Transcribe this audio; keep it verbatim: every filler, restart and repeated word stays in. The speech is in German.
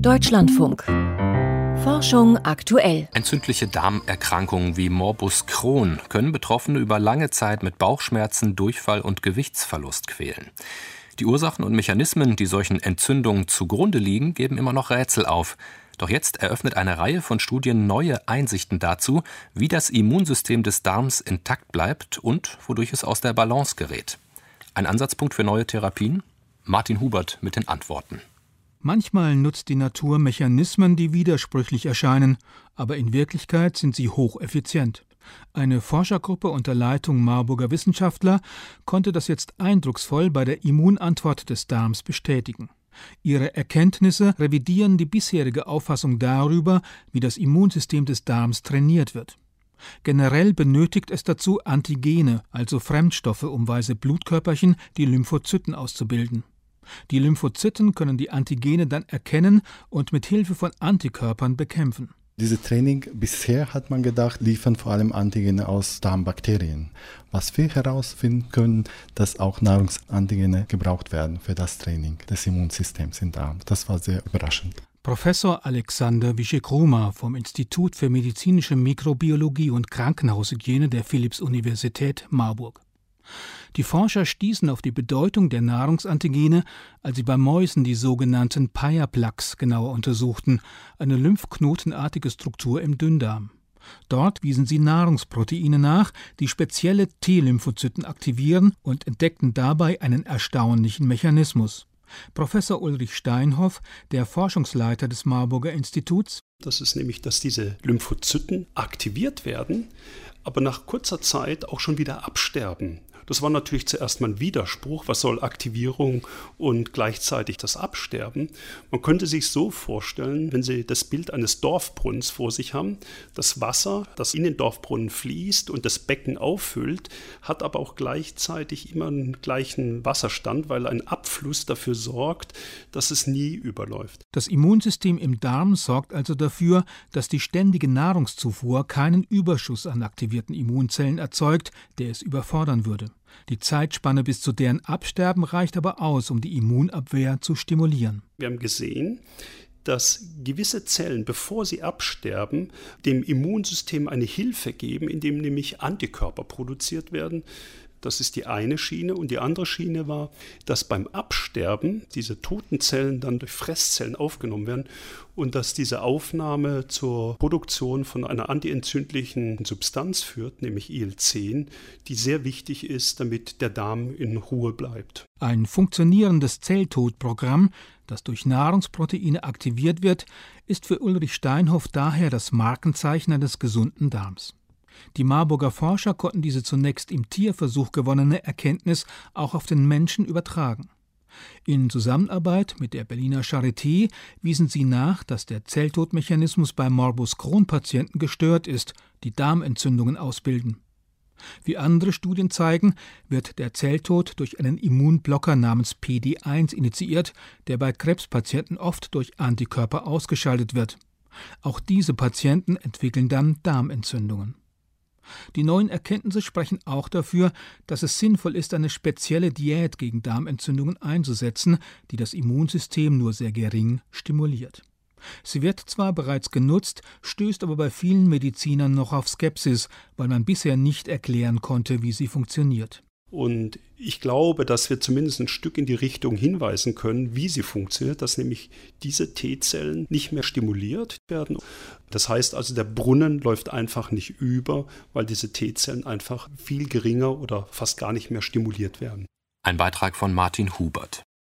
Deutschlandfunk. Forschung aktuell. Entzündliche Darmerkrankungen wie Morbus Crohn können Betroffene über lange Zeit mit Bauchschmerzen, Durchfall und Gewichtsverlust quälen. Die Ursachen und Mechanismen, die solchen Entzündungen zugrunde liegen, geben immer noch Rätsel auf. Doch jetzt eröffnet eine Reihe von Studien neue Einsichten dazu, wie das Immunsystem des Darms intakt bleibt und wodurch es aus der Balance gerät. Ein Ansatzpunkt für neue Therapien? Martin Hubert mit den Antworten. Manchmal nutzt die Natur Mechanismen, die widersprüchlich erscheinen, aber in Wirklichkeit sind sie hocheffizient. Eine Forschergruppe unter Leitung Marburger Wissenschaftler konnte das jetzt eindrucksvoll bei der Immunantwort des Darms bestätigen. Ihre Erkenntnisse revidieren die bisherige Auffassung darüber, wie das Immunsystem des Darms trainiert wird. Generell benötigt es dazu Antigene, also Fremdstoffe, um weiße Blutkörperchen, die Lymphozyten auszubilden. Die Lymphozyten können die Antigene dann erkennen und mit Hilfe von Antikörpern bekämpfen. Dieses Training bisher hat man gedacht, liefern vor allem Antigene aus Darmbakterien. Was wir herausfinden können, dass auch Nahrungsantigene gebraucht werden für das Training des Immunsystems im Darm. Das war sehr überraschend. Professor Alexander Wiszekruma vom Institut für medizinische Mikrobiologie und Krankenhaushygiene der Philipps-Universität Marburg. Die Forscher stießen auf die Bedeutung der Nahrungsantigene, als sie bei Mäusen die sogenannten Peyerplaques genauer untersuchten, eine lymphknotenartige Struktur im Dünndarm. Dort wiesen sie Nahrungsproteine nach, die spezielle T-Lymphozyten aktivieren und entdeckten dabei einen erstaunlichen Mechanismus. Professor Ulrich Steinhoff, der Forschungsleiter des Marburger Instituts: Das ist nämlich, dass diese Lymphozyten aktiviert werden, aber nach kurzer Zeit auch schon wieder absterben. Das war natürlich zuerst mal ein Widerspruch. Was soll Aktivierung und gleichzeitig das Absterben? Man könnte sich so vorstellen, wenn Sie das Bild eines Dorfbrunnens vor sich haben, das Wasser, das in den Dorfbrunnen fließt und das Becken auffüllt, hat aber auch gleichzeitig immer einen gleichen Wasserstand, weil ein Abfluss dafür sorgt, dass es nie überläuft. Das Immunsystem im Darm sorgt also dafür, dass die ständige Nahrungszufuhr keinen Überschuss an aktivierten Immunzellen erzeugt, der es überfordern würde. Die Zeitspanne bis zu deren Absterben reicht aber aus, um die Immunabwehr zu stimulieren. Wir haben gesehen, dass gewisse Zellen, bevor sie absterben, dem Immunsystem eine Hilfe geben, indem nämlich Antikörper produziert werden. Das ist die eine Schiene. Und die andere Schiene war, dass beim Absterben diese toten Zellen dann durch Fresszellen aufgenommen werden und dass diese Aufnahme zur Produktion von einer antientzündlichen Substanz führt, nämlich I L zehn, die sehr wichtig ist, damit der Darm in Ruhe bleibt. Ein funktionierendes Zelltodprogramm, das durch Nahrungsproteine aktiviert wird, ist für Ulrich Steinhoff daher das Markenzeichen eines gesunden Darms. Die Marburger Forscher konnten diese zunächst im Tierversuch gewonnene Erkenntnis auch auf den Menschen übertragen. In Zusammenarbeit mit der Berliner Charité wiesen sie nach, dass der Zelltodmechanismus bei Morbus Crohn-Patienten gestört ist, die Darmentzündungen ausbilden. Wie andere Studien zeigen, wird der Zelltod durch einen Immunblocker namens P D eins initiiert, der bei Krebspatienten oft durch Antikörper ausgeschaltet wird. Auch diese Patienten entwickeln dann Darmentzündungen. Die neuen Erkenntnisse sprechen auch dafür, dass es sinnvoll ist, eine spezielle Diät gegen Darmentzündungen einzusetzen, die das Immunsystem nur sehr gering stimuliert. Sie wird zwar bereits genutzt, stößt aber bei vielen Medizinern noch auf Skepsis, weil man bisher nicht erklären konnte, wie sie funktioniert. Und ich glaube, dass wir zumindest ein Stück in die Richtung hinweisen können, wie sie funktioniert, dass nämlich diese T-Zellen nicht mehr stimuliert werden. Das heißt also, der Brunnen läuft einfach nicht über, weil diese T-Zellen einfach viel geringer oder fast gar nicht mehr stimuliert werden. Ein Beitrag von Martin Hubert.